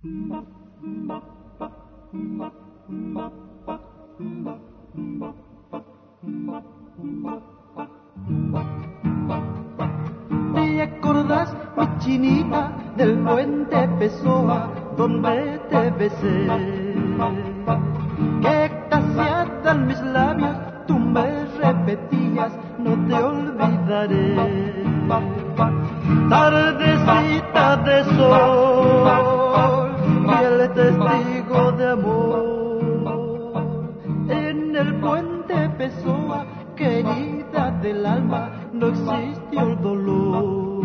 ¿Te acordás, mi chinita, del puente Pessoa donde te besé? Que extasiadan mis labios, tú me repetías, no te olvidaré. Tardecita de sol, fiel testigo de amor, en el puente Pessoa, querida del alma, no existió el dolor.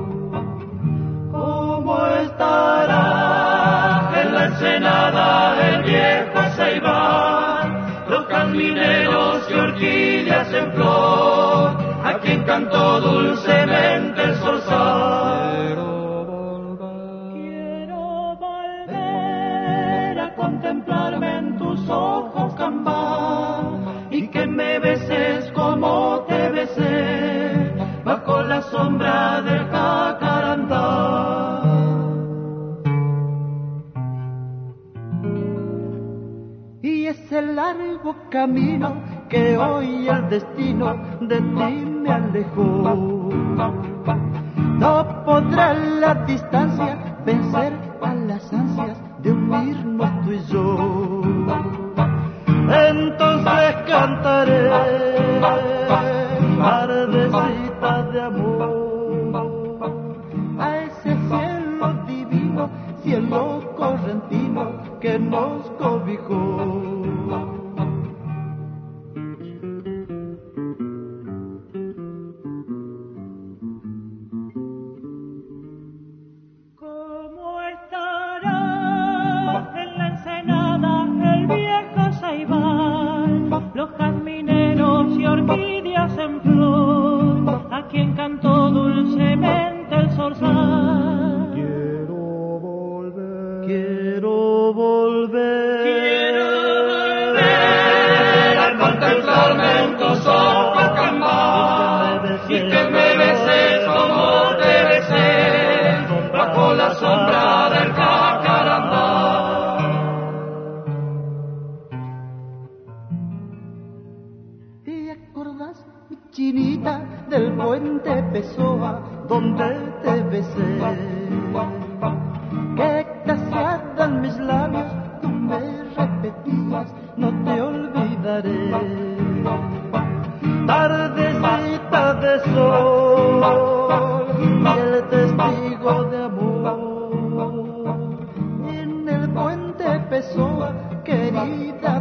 ¿Cómo estará en la ensenada el viejo Ceibal, los camineros y orquídeas en flor, a quien cantó dulcemente el zorzal? Quiero volver a contemplarme en tus ojos, Cambal, y que me beses como te besé bajo la sombra del jacarandá. Y ese largo camino que hoy el destino de ti me alejó, no podrá la distancia vencer a las ansias de unirnos tú y yo. Entonces cantaré, tardecita de amor, a ese cielo divino, cielo correntino que nos cobijó. ¿Cómo estará en la ensenada el viejo Ceibal, los jazmineros y orquídeas en flor, a quien cantó dulcemente el zorzal? Quiero volver, quiero volver, quiero volver a contemplarme en tus ojos, Cambal, y que me beses como te besé bajo la sombra del jacarandá. ¿Te acordás, mi chinita, del puente Pessoa donde te besé? Que extasiadan mis labios, tú me repetías, no te olvidaré. Tardecita de sol, fiel testigo de amor, en el puente Pessoa, querida